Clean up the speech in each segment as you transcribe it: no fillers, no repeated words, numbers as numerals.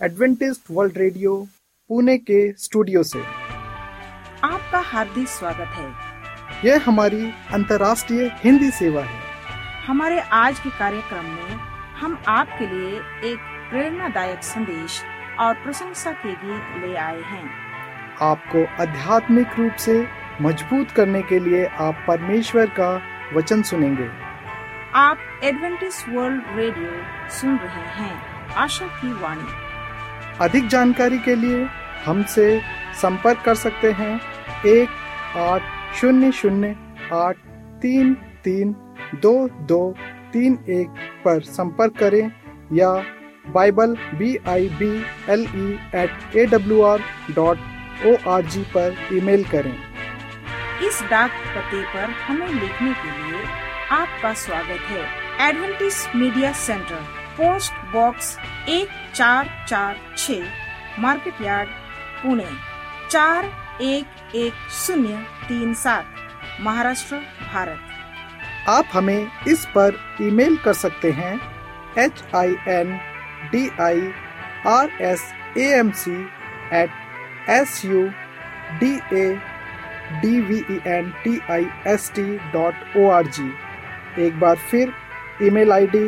Adventist world radio Pune के studio से आपका हार्दिक स्वागत है। यह हमारी अंतर्राष्ट्रीय हिंदी सेवा है। हमारे आज के कार्यक्रम में हम आपके लिए एक प्रेरणादायक संदेश और प्रशंसा के गीत ले आए हैं। आपको आध्यात्मिक रूप से मजबूत करने के लिए आप परमेश्वर का वचन सुनेंगे। आप एडवेंटिस्ट वर्ल्ड रेडियो सुन रहे हैं, आशा की वाणी। अधिक जानकारी के लिए हमसे संपर्क कर सकते हैं 1-800-833-2231 पर संपर्क करें या bible@awr.org पर ईमेल करें। इस डाक पते पर हमें लिखने के लिए आपका स्वागत है। Adventist media centre, post box 1446, market yard, Pune 411037, Maharashtra, Bharat. आप हमें इस पर ईमेल कर सकते हैं hindirsamc@sudaventist.org। एक बार फिर ईमेल आईडी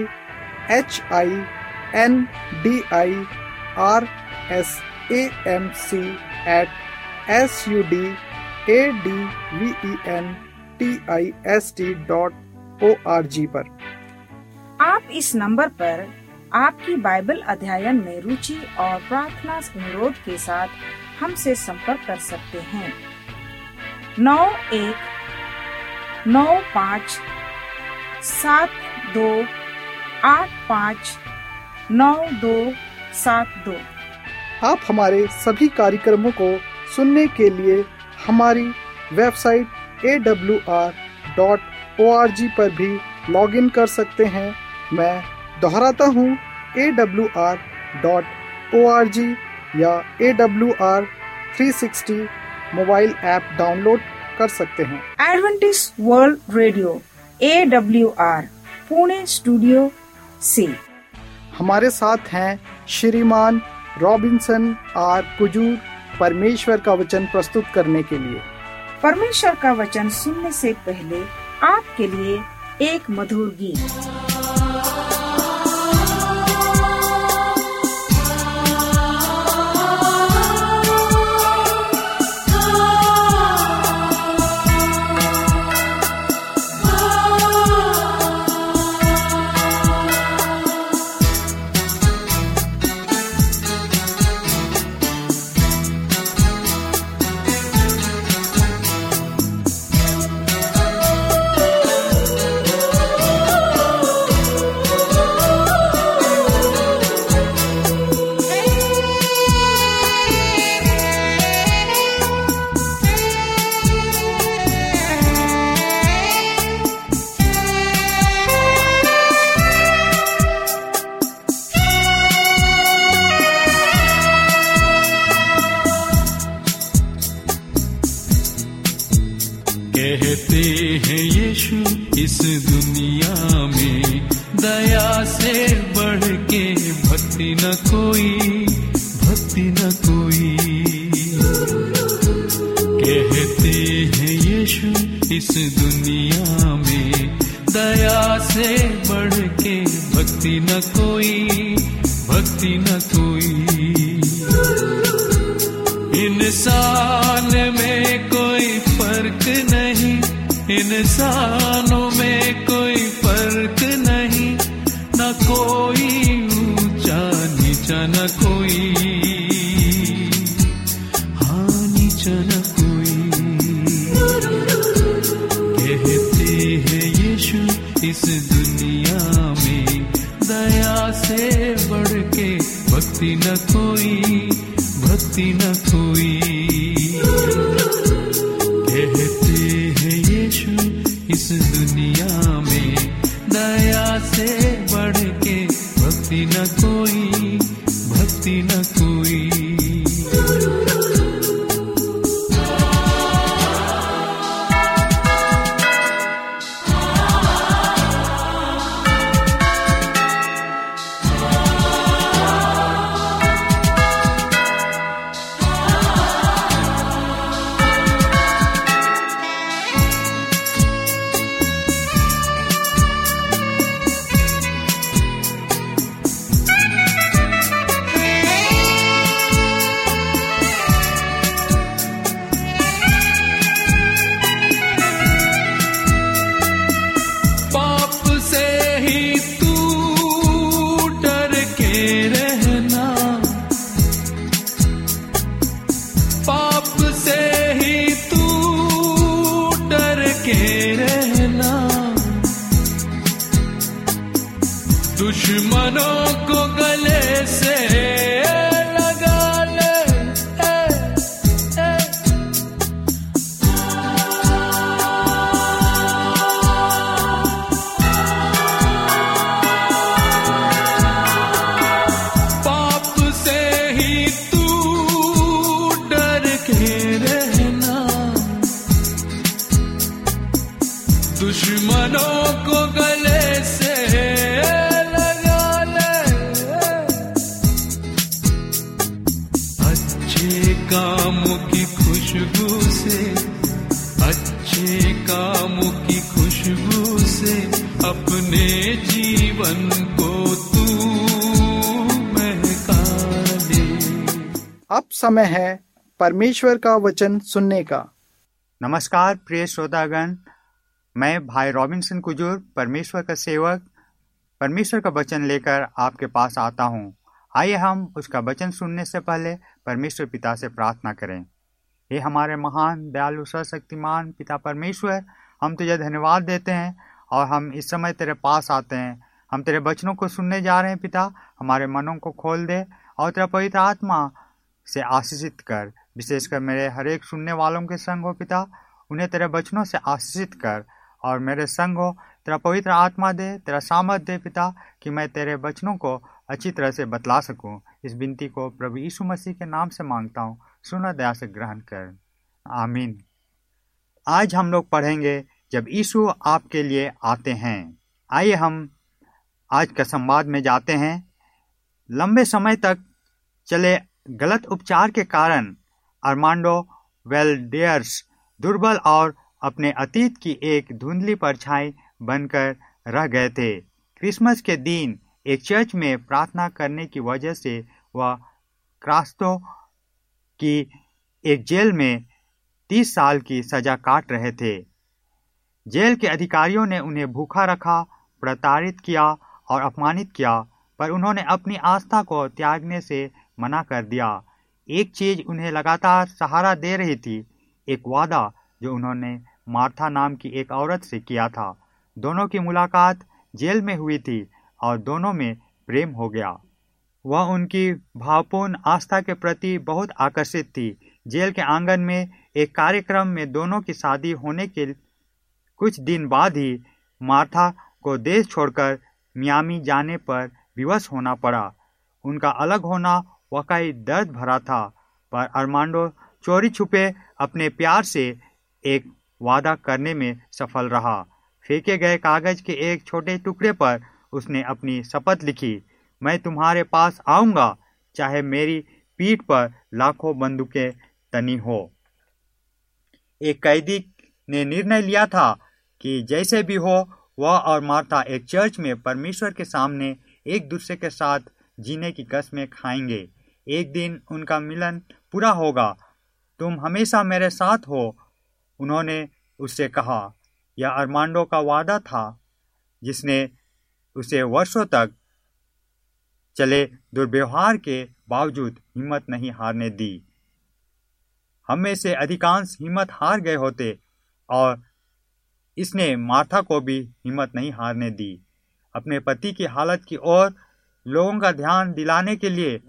hindirsamc@sudaventist.org पर। आप इस नंबर पर आपकी बाइबल अध्ययन में रुचि और प्रार्थना अनुरोध के साथ हमसे संपर्क कर सकते हैं। 919572859272। आप हमारे सभी कार्यक्रमों को सुनने के लिए हमारी वेबसाइट awr.org पर भी लॉगिन कर सकते हैं। मैं दोहराता हूँ, awr.org या AWR 360 मोबाइल ऐप डाउनलोड कर सकते हैं। Adventist world radio AWR Pune studio से हमारे साथ हैं श्रीमान रॉबिन्सन आर कुजूर, परमेश्वर का वचन प्रस्तुत करने के लिए। परमेश्वर का वचन सुनने से पहले आपके लिए एक मधुर गीत। कहते हैं यीशु इस दुनिया में दया से बढ़ के भक्ति न कोई, भक्ति न कोई। कहते हैं यीशु इस दुनिया में दया से बढ़ के भक्ति न कोई, भक्ति न कोई। इंसान में कोई फर्क नहीं, इंसानों में कोई फर्क नहीं, न कोई ऊंचा नीचा न कोई, हाँ नीचा न कोई। कहते हैं यीशु इस दुनिया में दया से बढ़ के भक्ति न कोई, भक्ति न कोई। कहते हैं यीशु इस दुनिया में दया से बढ़ के भक्ति न कोई, भक्ति न कोई। कामों की खुशबू से, अच्छे कामों की खुशबू से अपने जीवन को तू महका दे। अब समय है परमेश्वर का वचन सुनने का। नमस्कार प्रिय श्रोतागण, मैं भाई रॉबिन्सन कुजूर, परमेश्वर का सेवक, परमेश्वर का वचन लेकर आपके पास आता हूँ। आइए हम उसका वचन सुनने से पहले परमेश्वर पिता से प्रार्थना करें। हे हमारे महान दयालु सर्वशक्तिमान पिता परमेश्वर, हम तुझे धन्यवाद देते हैं और हम इस समय तेरे पास आते हैं। हम तेरे वचनों को सुनने जा रहे हैं पिता। हमारे मनों को खोल दे और तेरा पवित्र आत्मा से आशीषित कर, विशेषकर मेरे हर एक सुनने वालों के संग हो पिता। उन्हें तेरे वचनों से आशीषित कर और मेरे संग हो। तेरा पवित्र आत्मा दे, तेरा सामर्थ दे पिता, कि मैं तेरे वचनों को अच्छी तरह से बतला सकूं। इस विनती को प्रभु यीशु मसीह के नाम से मांगता हूँ, सुना दया से ग्रहण कर, आमीन। आज हम लोग पढ़ेंगे जब यीशु आपके लिए आते हैं। आइए हम आज का संवाद में जाते हैं। लंबे समय तक चले गलत उपचार के कारण आर्मांडो वेल्डेयर्स दुर्बल और अपने अतीत की एक धुंधली परछाई बनकर रह गए थे। क्रिसमस के दिन एक चर्च में प्रार्थना करने की वजह से वह क्रास्तो की एक जेल में 30 साल की सजा काट रहे थे। जेल के अधिकारियों ने उन्हें भूखा रखा, प्रताड़ित किया और अपमानित किया, पर उन्होंने अपनी आस्था को त्यागने से मना कर दिया। एक चीज उन्हें लगातार सहारा दे रही थी, एक वादा जो उन्होंने मार्था नाम की एक औरत से किया था। दोनों की मुलाकात जेल में हुई थी और दोनों में प्रेम हो गया। वह उनकी भावपूर्ण आस्था के प्रति बहुत आकर्षित थी। जेल के आंगन में एक कार्यक्रम में दोनों की शादी होने के कुछ दिन बाद ही मार्था को देश छोड़कर मियामी जाने पर विवश होना पड़ा। उनका अलग होना वाकई दर्द भरा था, पर आर्मांडो चोरी छुपे अपने प्यार से एक वादा करने में सफल रहा। फेंके गए कागज के एक छोटे टुकड़े पर उसने अपनी शपथ लिखी, मैं तुम्हारे पास आऊंगा, चाहे मेरी पीठ पर लाखों बंदूकें तनी हो। एक कैदी ने निर्णय लिया था कि जैसे भी हो वह और मार्था एक चर्च में परमेश्वर के सामने एक दूसरे के साथ जीने की कसमें खाएंगे। एक दिन उनका मिलन पूरा होगा। तुम हमेशा मेरे साथ हो, उन्होंने उससे कहा। यह आर्मांडो का वादा था जिसने उसे वर्षों तक चले दुर्व्यवहार के बावजूद हिम्मत नहीं हारने दी। हम में से अधिकांश हिम्मत हार गए होते और इसने मार्था को भी हिम्मत नहीं हारने दी। अपने पति की हालत की ओर लोगों का ध्यान दिलाने के लिए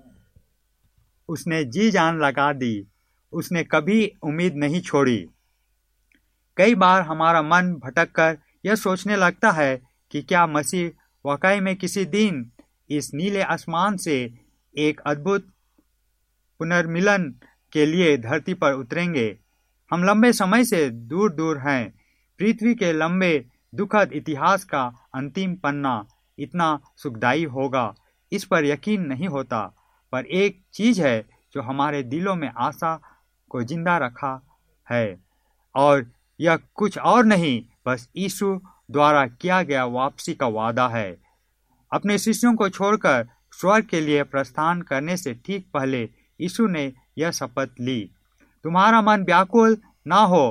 उसने जी जान लगा दी। उसने कभी उम्मीद नहीं छोड़ी। कई बार हमारा मन भटक कर यह सोचने लगता है कि क्या मसीह वाकई में किसी दिन इस नीले आसमान से एक अद्भुत पुनर्मिलन के लिए धरती पर उतरेंगे। हम लंबे समय से दूर दूर हैं। पृथ्वी के लंबे दुखद इतिहास का अंतिम पन्ना इतना सुखदायी होगा, इस पर यकीन नहीं होता। पर एक चीज है जो हमारे दिलों में आशा को जिंदा रखा है, और यह कुछ और नहीं, बस यीशु द्वारा किया गया वापसी का वादा है। अपने शिष्यों को छोड़कर स्वर्ग के लिए प्रस्थान करने से ठीक पहले यीशु ने यह शपथ ली, तुम्हारा मन व्याकुल ना हो।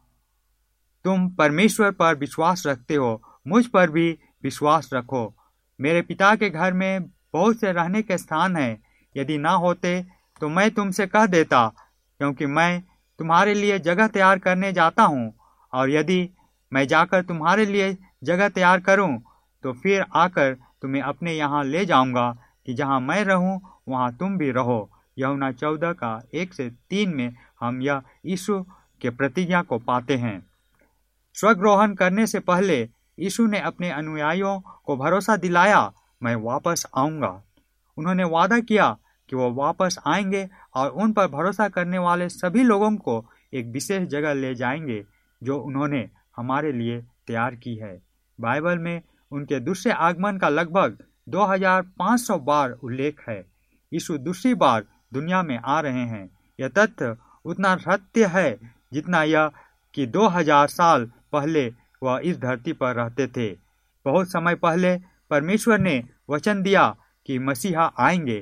तुम परमेश्वर पर विश्वास रखते हो, मुझ पर भी विश्वास रखो। मेरे पिता के घर में बहुत से रहने के स्थान हैं। यदि ना होते तो मैं तुमसे कह देता, क्योंकि मैं तुम्हारे लिए जगह तैयार करने जाता हूँ। और यदि मैं जाकर तुम्हारे लिए जगह तैयार करूँ तो फिर आकर तुम्हें अपने यहाँ ले जाऊँगा, कि जहाँ मैं रहूँ वहाँ तुम भी रहो। यूहन्ना 14:1-3 में हम यह यीशु के प्रतिज्ञा को पाते हैं। स्वर्गारोहण करने से पहले यीशु ने अपने अनुयायियों को भरोसा दिलाया, मैं वापस आऊँगा। उन्होंने वादा किया कि वो वापस आएंगे और उन पर भरोसा करने वाले सभी लोगों को एक विशेष जगह ले जाएंगे जो उन्होंने हमारे लिए तैयार की है। बाइबल में उनके दूसरे आगमन का लगभग 2500 बार उल्लेख है। यीशु दूसरी बार दुनिया में आ रहे हैं। यह तथ्य उतना सत्य है जितना यह कि 2000 साल पहले वह इस धरती पर रहते थे। बहुत समय पहले परमेश्वर ने वचन दिया कि मसीहा आएंगे,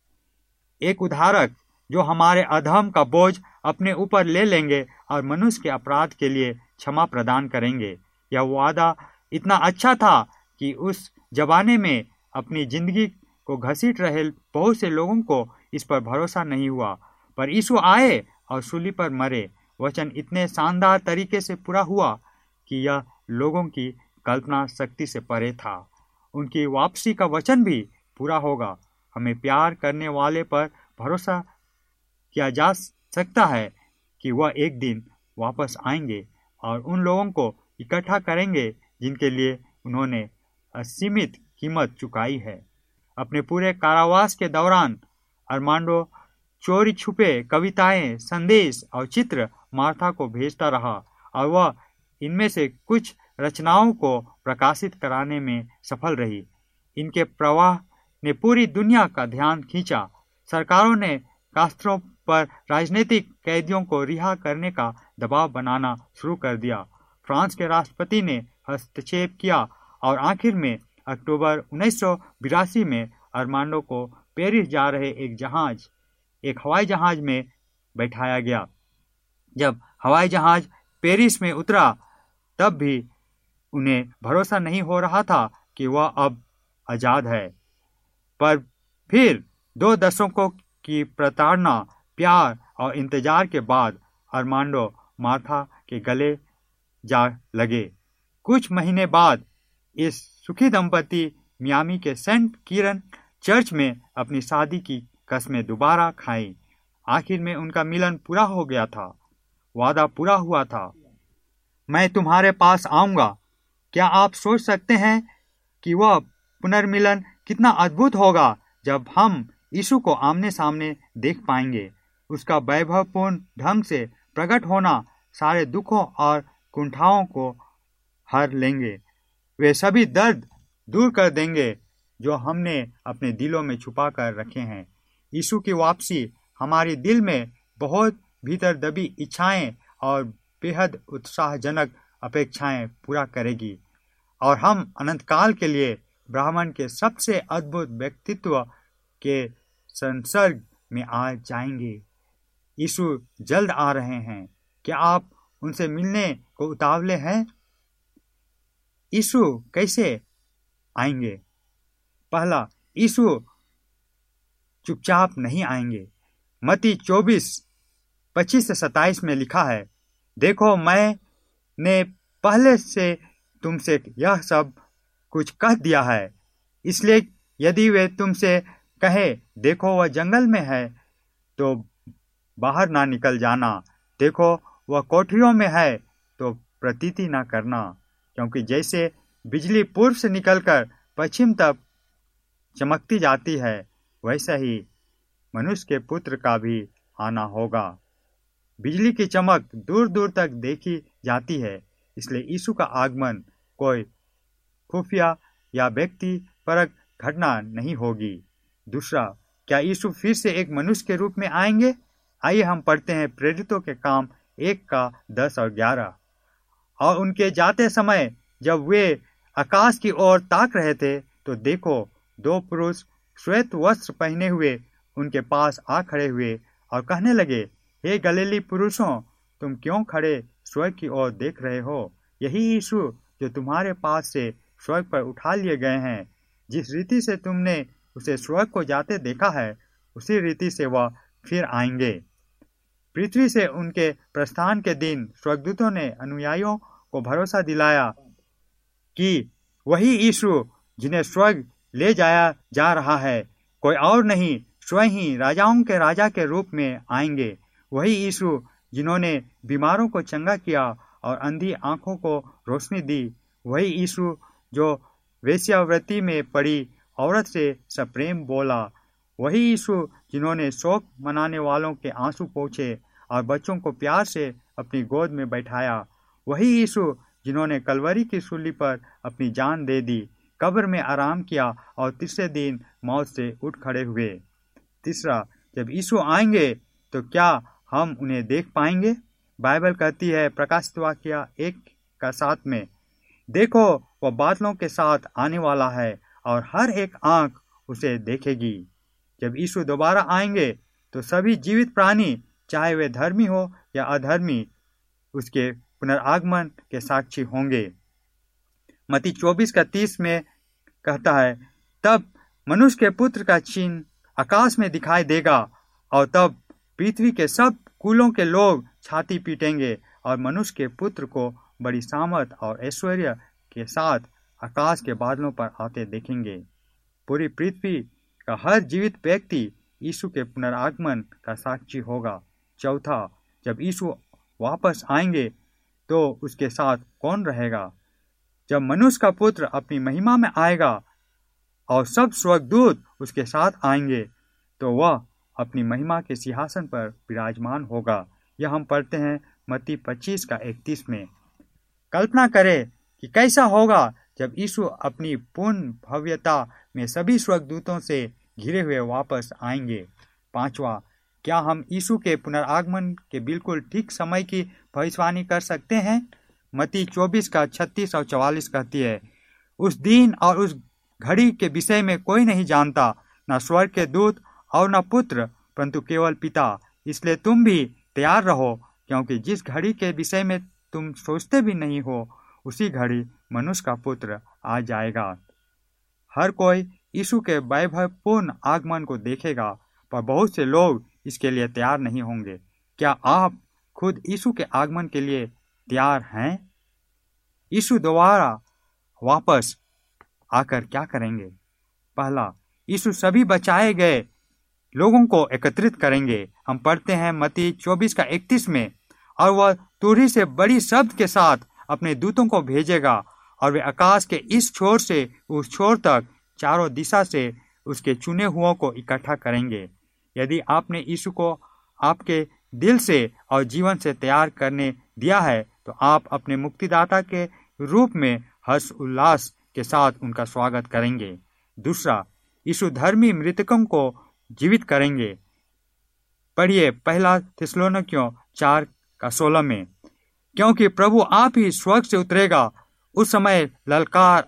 एक उद्धारक जो हमारे अधर्म का बोझ अपने ऊपर ले लेंगे और मनुष्य के अपराध के लिए क्षमा प्रदान करेंगे। यह वादा इतना अच्छा था कि उस जमाने में अपनी जिंदगी को घसीट रहे बहुत से लोगों को इस पर भरोसा नहीं हुआ, पर यीशु आए और सूली पर मरे। वचन इतने शानदार तरीके से पूरा हुआ कि यह लोगों की कल्पना शक्ति से परे था। उनकी वापसी का वचन भी पूरा होगा। हमें प्यार करने वाले पर भरोसा किया जा सकता है कि वह एक दिन वापस आएंगे और उन लोगों को इकट्ठा करेंगे जिनके लिए उन्होंने असीमित कीमत चुकाई है। अपने पूरे कारावास के दौरान अरमांडो चोरी छुपे कविताएं, संदेश और चित्र मार्था को भेजता रहा और वह इनमें से कुछ रचनाओं को प्रकाशित कराने में सफल रही। इनके प्रवाह ने पूरी दुनिया का ध्यान खींचा। सरकारों ने कास्त्रो पर राजनीतिक कैदियों को रिहा करने का दबाव बनाना शुरू कर दिया। फ्रांस के राष्ट्रपति ने हस्तक्षेप किया और आखिर में अक्टूबर 1982 में अरमांडो को पेरिस जा रहे एक हवाई जहाज में बैठाया गया। जब हवाई जहाज पेरिस में उतरा तब भी उन्हें भरोसा नहीं हो रहा था कि वह अब आजाद है, पर फिर 2 दशकों की प्रताड़ना, प्यार और इंतजार के बाद अरमांडो मार्था के गले जा लगे। कुछ महीने बाद इस सुखी दंपति मियामी के सेंट किरण चर्च में अपनी शादी की कस्में दोबारा खाई। आखिर में उनका मिलन पूरा हो गया था, वादा पूरा हुआ था। मैं तुम्हारे पास आऊंगा। क्या आप सोच सकते हैं कि वह पुनर्मिलन कितना अद्भुत होगा जब हम यीशु को आमने सामने देख पाएंगे। उसका वैभवपूर्ण ढंग से प्रकट होना सारे दुखों और कुंठाओं को हर लेंगे। वे सभी दर्द दूर कर देंगे जो हमने अपने दिलों में छुपा कर रखे हैं। यीशु की वापसी हमारी दिल में बहुत भीतर दबी इच्छाएं और बेहद उत्साहजनक अपेक्षाएं पूरा करेगी और हम अनंत काल के लिए ब्राह्मण के सबसे अद्भुत व्यक्तित्व के संसर्ग में आ जाएंगे। यीशु जल्द आ रहे हैं। क्या आप उनसे मिलने को उतावले हैं? यीशु कैसे आएंगे? पहला, यीशु चुपचाप नहीं आएंगे। मत्ती 24:25-27 में लिखा है, देखो मैंने पहले से तुमसे यह सब कुछ कह दिया है, इसलिए यदि वे तुमसे कहे देखो वह जंगल में है तो बाहर ना निकल जाना, देखो वह कोठरियों में है तो प्रतीति ना करना, क्योंकि जैसे बिजली पूर्व से निकलकर पश्चिम तक चमकती जाती है वैसा ही मनुष्य के पुत्र का भी आना होगा। बिजली की चमक दूर दूर तक देखी जाती है, इसलिए यीशु का आगमन कोई खुफिया या व्यक्ति परक घटना नहीं होगी। दूसरा, क्या यीशु फिर से एक मनुष्य के रूप में आएंगे? आइए हम पढ़ते हैं प्रेरितों के काम 1:10 और 11। और उनके जाते समय जब वे आकाश की ओर ताक रहे थे तो देखो 2 पुरुष श्वेत वस्त्र पहने हुए उनके पास आ खड़े हुए और कहने लगे, हे गलीली पुरुषों, तुम क्यों खड़े स्वर्ग की ओर देख रहे हो? यही यीशु जो तुम्हारे पास से स्वर्ग पर उठा लिए गए हैं, जिस रीति से तुमने उसे स्वर्ग को जाते देखा है उसी रीति से वह फिर आएंगे। पृथ्वी से उनके प्रस्थान के दिन स्वर्गदूतों ने अनुयायियों को भरोसा दिलाया कि वही यीशु जिन्हें स्वर्ग ले जाया जा रहा है कोई और नहीं, स्वयं ही राजाओं के राजा के रूप में आएंगे। वही यीशु जिन्होंने बीमारों को चंगा किया और अंधी आंखों को रोशनी दी, वही यीशु जो वेश्यावृत्ति में पड़ी औरत से सप्रेम बोला, वही यीशु जिन्होंने शोक मनाने वालों के आंसू पोंछे और बच्चों को प्यार से अपनी गोद में बैठाया, वही यीशु जिन्होंने कलवरी की सूली पर अपनी जान दे दी, कब्र में आराम किया और तीसरे दिन मौत से उठ खड़े हुए। तीसरा, जब यीशु आएंगे तो क्या हम उन्हें देख पाएंगे? बाइबल कहती है प्रकाशित वाक्य 1:7 में, देखो वह बादलों के साथ आने वाला है और हर एक आंख उसे देखेगी। जब यीशु दोबारा आएंगे तो सभी जीवित प्राणी, चाहे वे धर्मी हो या अधर्मी, उसके पुनरागमन के साक्षी होंगे। मत्ती 24:30 में कहता है, तब मनुष्य के पुत्र का चिन्ह आकाश में दिखाई देगा और तब पृथ्वी के सब कुलों के लोग छाती पीटेंगे और मनुष्य के पुत्र को बड़ी सामर्थ और ऐश्वर्य के साथ आकाश के बादलों पर आते देखेंगे। पूरी पृथ्वी का हर जीवित व्यक्ति यीशु के पुनरागमन का साक्षी होगा। चौथा, जब यीशु वापस आएंगे तो उसके साथ कौन रहेगा? जब मनुष्य का पुत्र अपनी महिमा में आएगा और सब स्वर्गदूत उसके साथ आएंगे तो वह अपनी महिमा के सिंहासन पर विराजमान होगा। यह हम पढ़ते हैं मत्ती 25:31 में। कल्पना करें कि कैसा होगा जब यीशु अपनी पूर्ण भव्यता में सभी स्वर्गदूतों से घिरे हुए वापस आएंगे। पांचवा, क्या हम यीशु के पुनरागमन के बिल्कुल ठीक समय की भविष्यवाणी कर सकते हैं? मत्ती 24:36 और 44 कहती है, उस दिन और उस घड़ी के विषय में कोई नहीं जानता, न स्वर्ग के दूत और न पुत्र, परंतु केवल पिता। इसलिए तुम भी तैयार रहो, क्योंकि जिस घड़ी के विषय में तुम सोचते भी नहीं हो, उसी घड़ी मनुष्य का पुत्र आ जाएगा। हर कोई यीशु के वैभवपूर्ण आगमन को देखेगा, पर बहुत से लोग इसके लिए तैयार नहीं होंगे। क्या आप खुद यीशु के आगमन के लिए तैयार हैं? यीशु दोबारा वापस आकर क्या करेंगे? पहला, यीशु सभी बचाए गए लोगों को एकत्रित करेंगे। हम पढ़ते हैं मत्ती 24:31 में, और वह तुरही से बड़ी शब्द के साथ अपने दूतों को भेजेगा और वे आकाश के इस छोर से उस छोर तक चारों दिशा से उसके चुने हुओं को इकट्ठा करेंगे। यदि आपने यीशु को आपके दिल से और जीवन से तैयार करने दिया है तो आप अपने मुक्तिदाता के रूप में हर्ष उल्लास के साथ उनका स्वागत करेंगे। दूसरा, यीशु धर्मी मृतकों को जीवित करेंगे। पढ़िए 1 थिस्सलुनीकियों 4:16 में, क्योंकि प्रभु आप ही स्वर्ग से उतरेगा, उस समय ललकार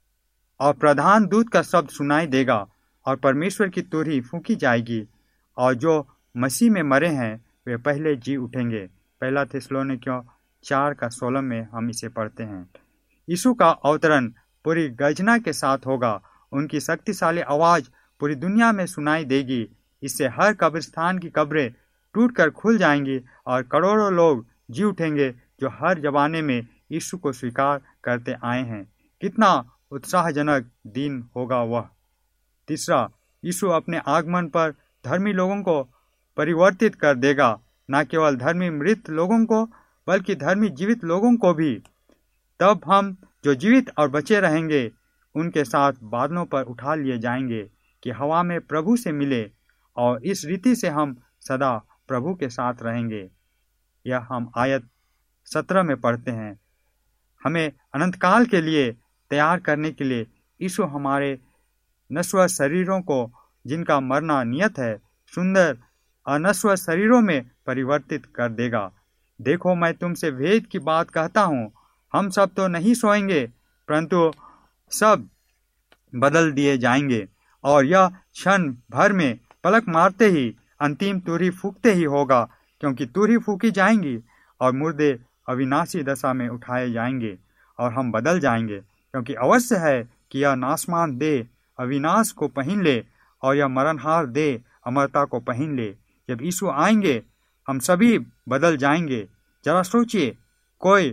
और प्रधान दूत का शब्द सुनाई देगा और परमेश्वर की तुरही फूंकी जाएगी और जो मसीह में मरे हैं वे पहले जी उठेंगे। 1 थिस्सलुनीकियों 4:16 में हम इसे पढ़ते हैं। यीशु का अवतरण पूरी गर्जना के साथ होगा। उनकी शक्तिशाली आवाज पूरी दुनिया में सुनाई देगी। इससे हर कब्रिस्तान की कब्रें टूटकर खुल जाएंगी और करोड़ों लोग जी उठेंगे जो हर जमाने में यीशु को स्वीकार करते आए हैं। कितना उत्साहजनक दिन होगा वह। तीसरा, यीशु अपने आगमन पर धर्मी लोगों को परिवर्तित कर देगा, न केवल धर्मी मृत लोगों को बल्कि धर्मी जीवित लोगों को भी। तब हम जो जीवित और बचे रहेंगे उनके साथ बादलों पर उठा लिए जाएंगे कि हवा में प्रभु से मिले और इस रीति से हम सदा प्रभु के साथ रहेंगे। यह हम आयत 17 में पढ़ते हैं। हमें अनंतकाल के लिए तैयार करने के लिए यीशु हमारे नश्वर शरीरों को, जिनका मरना नियत है, सुंदर अनश्वर शरीरों में परिवर्तित कर देगा। देखो, मैं तुमसे भेद की बात कहता हूँ, हम सब तो नहीं सोएंगे, परंतु सब बदल दिए जाएंगे और यह क्षण भर में पलक मारते ही अंतिम तुरही फूंकते ही होगा, क्योंकि तुरही फूंकी जाएंगी और मुर्दे अविनाशी दशा में उठाए जाएंगे और हम बदल जाएंगे। क्योंकि अवश्य है कि यह नाशमान देह अविनाश को पहन ले और यह मरणहार देह अमरता को पहन ले। जब यीशु आएंगे हम सभी बदल जाएंगे। जरा सोचिए, कोई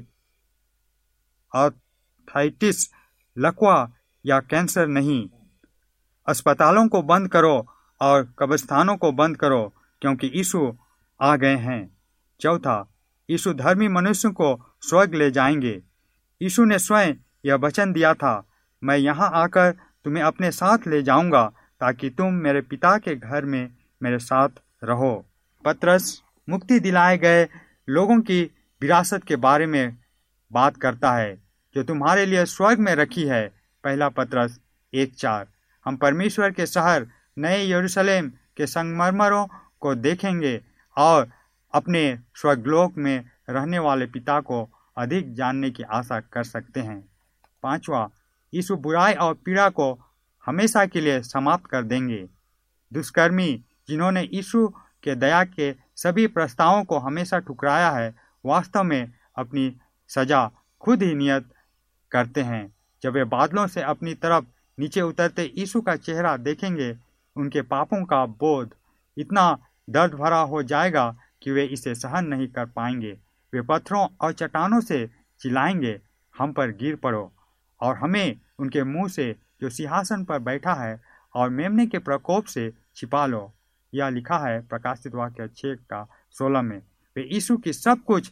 आर्थराइटिस, लकवा या कैंसर नहीं। अस्पतालों को बंद करो और कब्रिस्तानों को बंद करो, क्योंकि यीशु आ गए हैं। चौथा, यीशु धर्मी मनुष्यों को स्वर्ग ले जाएंगे। यीशु ने स्वयं यह वचन दिया था, मैं यहाँ आकर तुम्हें अपने साथ ले जाऊंगा ताकि तुम मेरे पिता के घर में मेरे साथ रहो। पतरस मुक्ति दिलाए गए लोगों की विरासत के बारे में बात करता है जो तुम्हारे लिए स्वर्ग में रखी है। 1 पतरस 1:4। हम परमेश्वर के शहर नए यरूशलेम के संगमरमरों को देखेंगे और अपने स्वर्गलोक में रहने वाले पिता को अधिक जानने की आशा कर सकते हैं। 5वां, यीशु बुराई और पीड़ा को हमेशा के लिए समाप्त कर देंगे। दुष्कर्मी जिन्होंने यीशु के दया के सभी प्रस्तावों को हमेशा ठुकराया है, वास्तव में अपनी सजा खुद ही नियत करते हैं। जब वे बादलों से अपनी तरफ नीचे उतरते यीशु का चेहरा देखेंगे, उनके पापों का बोझ इतना दर्द भरा हो जाएगा कि वे इसे सहन नहीं कर पाएंगे। वे पत्थरों और चट्टानों से चिल्लाएंगे, हम पर गिर पड़ो और हमें उनके मुंह से जो सिंहासन पर बैठा है और मेमने के प्रकोप से छिपा लो। यह लिखा है प्रकाशित वाक्य 6:16 में। वे यीशु की सब कुछ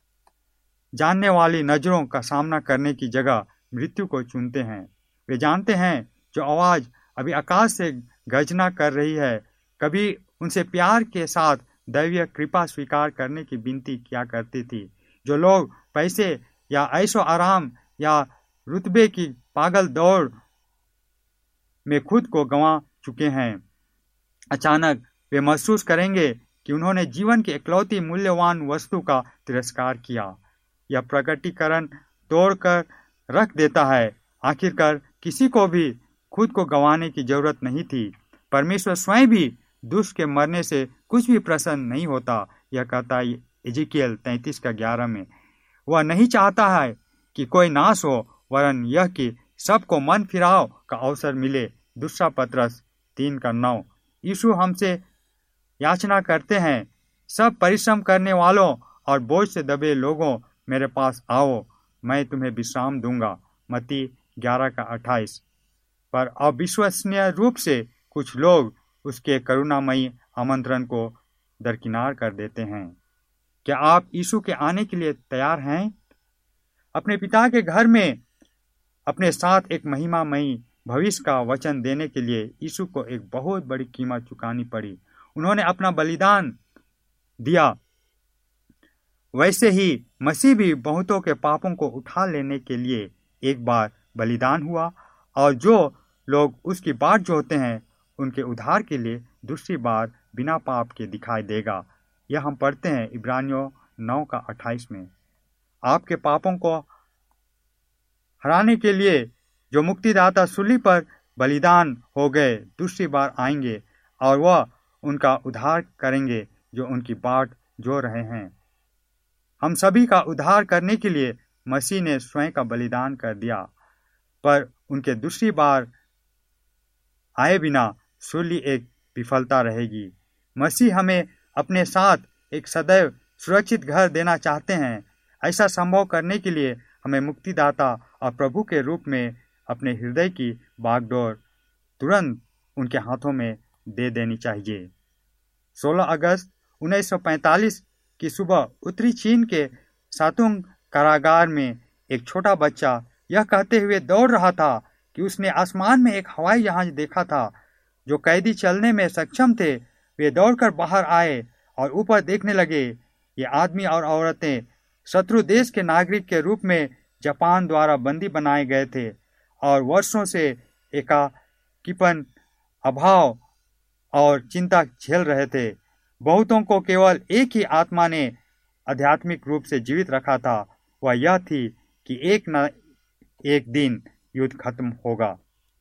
जानने वाली नजरों का सामना करने की जगह मृत्यु को चुनते हैं। वे जानते हैं जो आवाज अभी आकाश से गर्जना कर रही है, कभी उनसे प्यार के साथ दैवीय कृपा स्वीकार करने की विनती किया करती थी। जो लोग पैसे या ऐशो आराम या रुतबे की पागल दौड़ में खुद को गंवा चुके हैं, अचानक वे महसूस करेंगे कि उन्होंने जीवन की इकलौती मूल्यवान वस्तु का तिरस्कार किया। यह प्रकटीकरण तोड़कर रख देता है। आखिरकार किसी को भी खुद को गंवाने की जरूरत नहीं थी। परमेश्वर स्वयं भी दुष्ट के मरने से कुछ भी प्रसन्न नहीं होता। यह कहता है एजेकियल 33:11 में। वह नहीं चाहता है कि कोई नाश हो, वरन यह कि सबको मन फिराव का अवसर मिले। दूसरा पत्रस 3:9। यीशु हमसे याचना करते हैं, सब परिश्रम करने वालों और बोझ से दबे लोगों, मेरे पास आओ, मैं तुम्हें विश्राम दूंगा। मत्ती 11:28। पर अविश्वसनीय रूप से कुछ लोग उसके करुणामयी आमंत्रण को दरकिनार कर देते हैं। क्या आप यीशु के आने के लिए तैयार हैं? अपने पिता के घर में अपने साथ एक महिमामयी भविष्य का वचन देने के लिए यीशु को एक बहुत बड़ी कीमत चुकानी पड़ी। उन्होंने अपना बलिदान दिया। वैसे ही मसीह भी बहुतों के पापों को उठा लेने के लिए एक बार बलिदान हुआ, और जो लोग उसकी बाट जोहते हैं उनके उद्धार के लिए दूसरी बार बिना पाप के दिखाई देगा। यह हम पढ़ते हैं इब्रानियों 9:28 में। आपके पापों को हराने के लिए जो मुक्तिदाता सूली पर बलिदान हो गए, दूसरी बार आएंगे और वह उनका उद्धार करेंगे जो उनकी बाट जो रहे हैं। हम सभी का उद्धार करने के लिए मसीह ने स्वयं का बलिदान कर दिया, पर उनके दूसरी बार आए बिना सूली एक विफलता रहेगी। मसीह हमें अपने साथ एक सदैव सुरक्षित घर देना चाहते हैं। ऐसा संभव करने के लिए हमें मुक्तिदाता और प्रभु के रूप में अपने हृदय की बागडोर तुरंत उनके हाथों में दे देनी चाहिए। 16 अगस्त 1945 की सुबह उत्तरी चीन के सातुंग कारागार में एक छोटा बच्चा यह कहते हुए दौड़ रहा था कि उसने आसमान में एक हवाई जहाज देखा था। जो कैदी चलने में सक्षम थे वे दौड़कर बाहर आए और ऊपर देखने लगे। ये आदमी और औरतें शत्रु देश के नागरिक के रूप में जापान द्वारा बंदी बनाए गए थे और वर्षों से एकाकीपन, अभाव और चिंता झेल रहे थे। बहुतों को केवल एक ही आत्मा ने आध्यात्मिक रूप से जीवित रखा था, वह यह थी कि एक न एक दिन युद्ध खत्म होगा।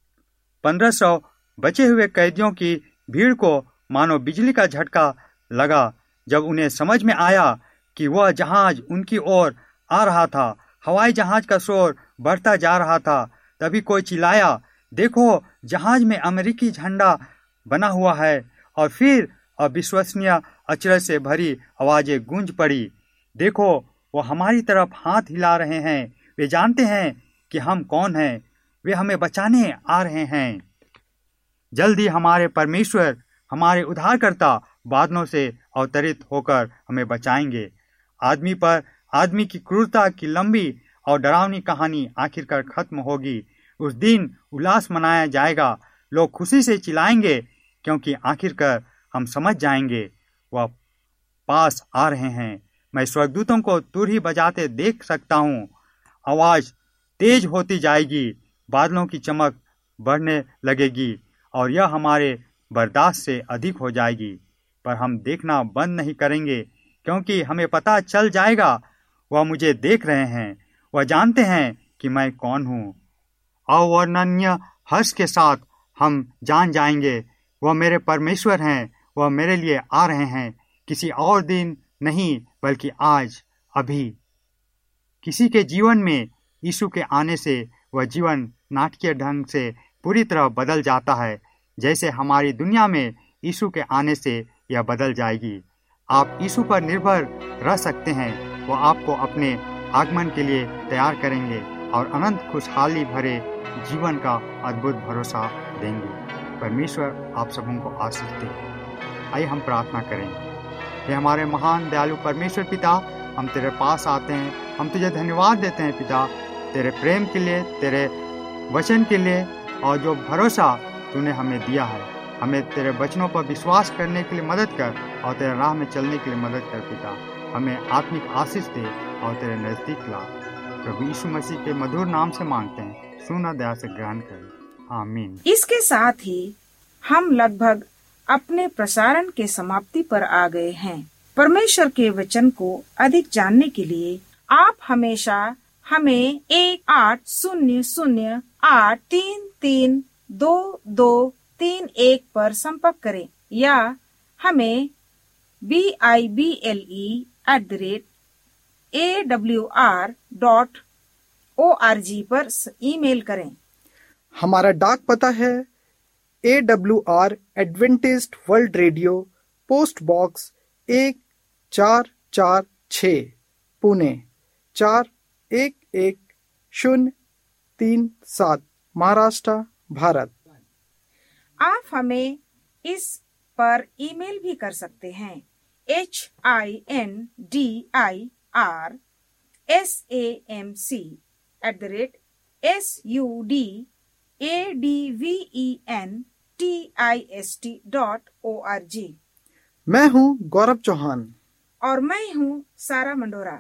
1500 बचे हुए कैदियों की भीड़ को मानो बिजली का झटका लगा जब उन्हें समझ में आया कि वह जहाज उनकी ओर आ रहा था। हवाई जहाज का शोर बढ़ता जा रहा था। तभी कोई चिल्लाया, देखो, जहाज में अमेरिकी झंडा बना हुआ है। और फिर अविश्वसनीय अचरज से भरी आवाजें गूंज पड़ी, देखो, वो हमारी तरफ हाथ हिला रहे हैं। वे जानते हैं कि हम कौन हैं। वे हमें बचाने आ रहे हैं। जल्दी हमारे परमेश्वर, हमारे उद्धारकर्ता बादलों से अवतरित होकर हमें बचाएंगे। आदमी पर आदमी की क्रूरता की लंबी और डरावनी कहानी आखिरकार खत्म होगी। उस दिन उल्लास मनाया जाएगा। लोग खुशी से चिल्लाएंगे क्योंकि आखिरकार हम समझ जाएंगे वह पास आ रहे हैं। मैं स्वर्गदूतों को तुरही बजाते देख सकता हूँ। आवाज तेज होती जाएगी, बादलों की चमक बढ़ने लगेगी और यह हमारे बर्दाश्त से अधिक हो जाएगी। पर हम देखना बंद नहीं करेंगे, क्योंकि हमें पता चल जाएगा वह मुझे देख रहे हैं, वह जानते हैं कि मैं कौन हूँ। अवर्णनीय हर्ष के साथ हम जान जाएंगे वह मेरे परमेश्वर हैं, वह मेरे लिए आ रहे हैं, किसी और दिन नहीं बल्कि आज, अभी। किसी के जीवन में यीशु के आने से वह जीवन नाटकीय ढंग से पूरी तरह बदल जाता है, जैसे हमारी दुनिया में यीशु के आने से यह बदल जाएगी। आप यीशु पर निर्भर रह सकते हैं, वो आपको अपने आगमन के लिए तैयार करेंगे और अनंत खुशहाली भरे जीवन का अद्भुत भरोसा देंगे। परमेश्वर आप सबों को आशीष दे। आइए हम प्रार्थना करें। हे हमारे महान दयालु परमेश्वर पिता, हम तेरे पास आते हैं, हम तुझे धन्यवाद देते हैं पिता, तेरे प्रेम के लिए, तेरे वचन के लिए, और जो भरोसा तूने हमें दिया है। हमें तेरे वचनों पर विश्वास करने के लिए मदद कर और तेरे राह में चलने के लिए मदद कर पिता। हमें आत्मिक आशीष दे और तेरे नजदीक ला। प्रभु यीशु मसीह के मधुर नाम से मांगते हैं, सुन दया से ग्रहण कर, आमीन। इसके साथ ही हम लगभग अपने प्रसारण के समाप्ति पर आ गए हैं। परमेश्वर के वचन को अधिक जानने के लिए आप हमेशा हमें 1-800-833-2231 पर संपर्क करें या हमें bible@awr.org पर ईमेल करें। हमारा डाक पता है AWR Adventist world radio, post box 1446, Pune 411037, Maharashtra, Bharat. आप हमें इस पर ईमेल भी कर सकते हैं। hindisamc@adventist.org। मैं हूँ गौरव चौहान और मैं हूँ सारा मंडोरा।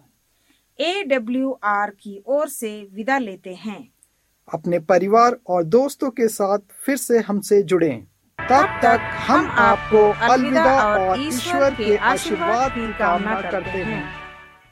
AWR की ओर से विदा लेते हैं। अपने परिवार और दोस्तों के साथ फिर से हमसे जुड़ें। तब तक हम आपको अलविदा और ईश्वर के आशीर्वाद की कामना करते हैं।